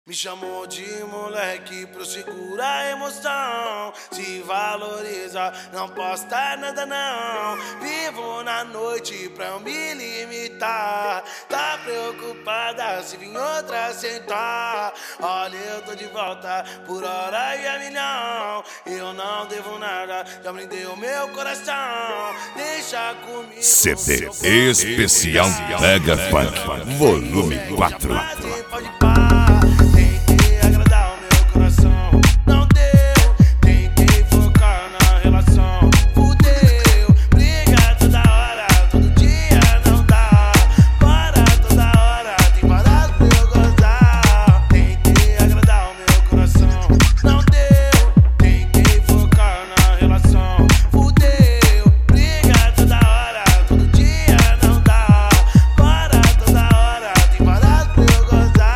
Me chamou de moleque pra eu segurar a emoção. Se valoriza, não posta nada não. Vivo na noite pra eu me limitar. Tá preocupada se vir outra sentar. Olha, eu tô de volta por hora e a milhão. Eu não devo nada, já brindei o meu coração. Deixa comigo. CD especial Mega Funk, volume 4. Pode parar. Tentei agradar o meu coração, não deu. Tentei focar na relação, fudeu. Briga toda hora, todo dia não dá. Para toda hora, tem parado pra eu gozar. Tentei agradar o meu coração, não deu. Tentei focar na relação, fudeu. Briga toda hora, todo dia não dá. Para toda hora, tem parado pra eu gozar.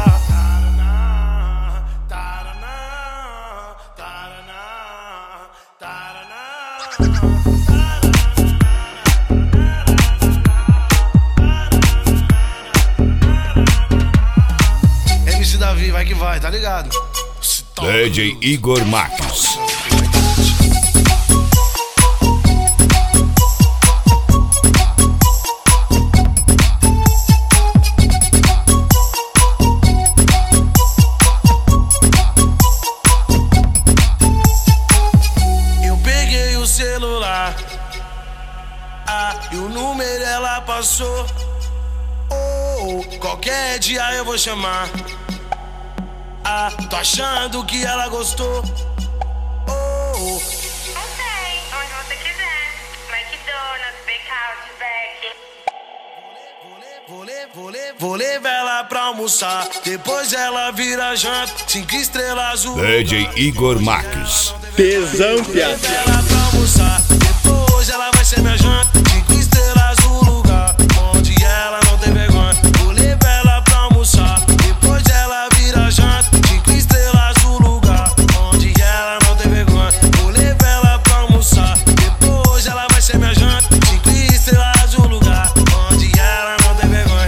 MC Davi, vai que vai, tá ligado? DJ Igor Marques. Eu peguei o celular, e o número ela passou. Qualquer dia eu vou chamar. Tô achando que ela gostou. Não sei, onde você quiser. McDonald's, Bakehouse, Beck. Vou levar ela pra almoçar. Depois ela vira janta. 5 estrelas azul. DJ Igor Marques. Tesão, piada. Vou levar ela pra almoçar. Depois ela vai ser minha janta. 5 estrelas o lugar onde ela não tem vergonha. Vou levar ela pra almoçar. Depois ela vira janta. 5 estrelas o lugar onde ela não tem vergonha. Vou levar ela pra almoçar. Depois ela vai ser minha janta. 5 estrelas o lugar onde ela não tem vergonha.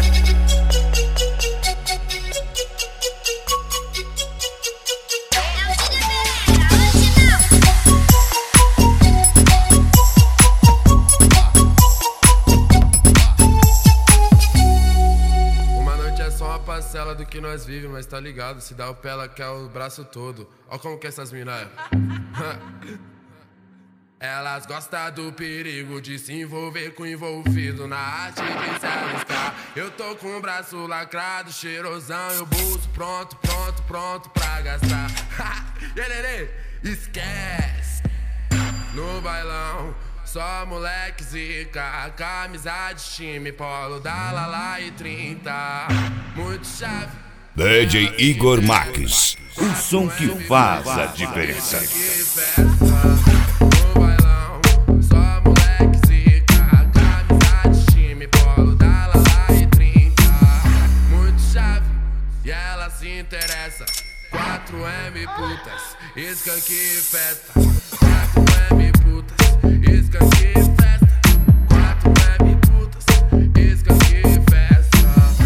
Uma noite é só uma parcela do que nós vivemos, mas tá ligado, se dá o pé ela quer o braço todo. Ó como que essas mina é. Elas gostam do perigo de se envolver com o envolvido na arte de se arriscar. Eu tô com o braço lacrado, cheirosão e o bolso pronto pra gastar. Yererê, esquece. No bailão, só moleque zica, camisa de time, polo da Lala e 30. Muito chave. DJ Igor Marques. O som que faz a diferença. No bailão, só moleque zica, camisa de time, polo da Lala e 30. Muito chave, e ela se interessa. 4M putas, skunk e festa. 4M putas, skunk e festa. 4M putas, skunk e festa.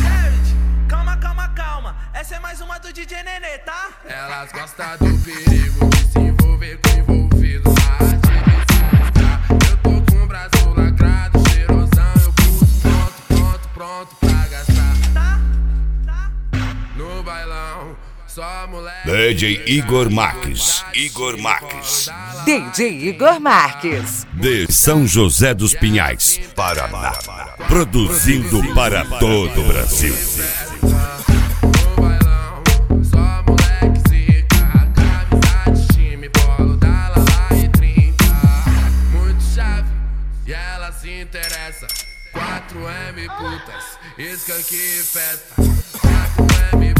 Calma, essa é mais uma do DJ Nenê, tá? Elas gostam do perigo de se envolver com envolvido na arte de se arriscar. Eu tô com o braço lacrado, cheirosão, eu pulso pronto pra gastar. Tá? No bailão, só moleque. DJ Igor Marques. Igor Marques. DJ Igor Marques. De São José dos Pinhais, Paraná. Produzindo para todo o Brasil. No bailão, só moleque zica, camisa de time, polo da Lala e 30. Muito chave, e ela se interessa. 4M putas, skunk e festa. 4M